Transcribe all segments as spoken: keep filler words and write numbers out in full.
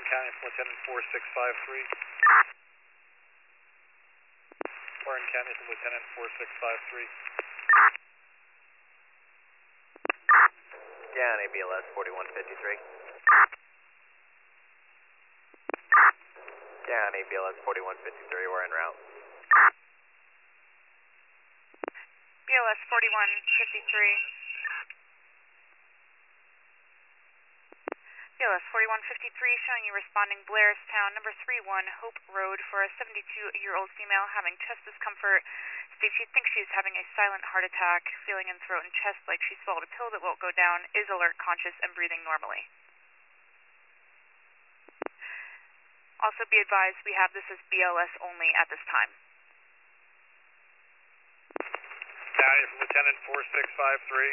County from Lieutenant four six five three. Warren County from Lieutenant four six five three. County B L S forty-one fifty-three. County B L S forty-one fifty-three, we're en route. B L S forty-one fifty-three. B L S forty-one fifty-three showing you responding Blairstown, number three one Hope Road for a seventy-two-year-old female having chest discomfort. States she thinks she's having a silent heart attack, feeling in throat and chest like she swallowed a pill that won't go down, is alert, conscious, and breathing normally. Also be advised we have this as B L S only at this time. County from Lieutenant four six five three.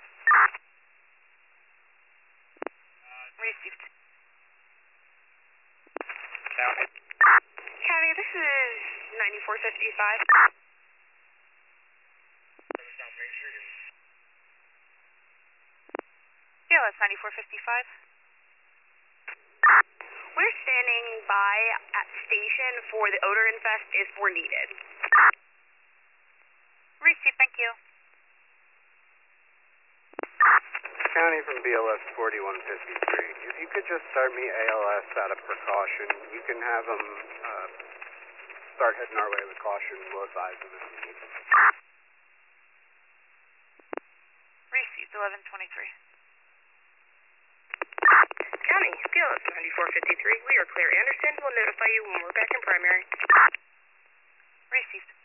Received. County. County, this is ninety-four fifty-five. B L S ninety-four fifty-five. We're standing by at station for the odor infest if we're needed. Received, thank you. County from B L S forty-one fifty-three. If you could just start me A L S out of precaution, you can have them uh, start heading our way with caution. We'll advise them if we need them. Received, eleven twenty-three. County, B L S ninety-four fifty-three. We are clear. Anderson will notify you when we're back in primary. Received.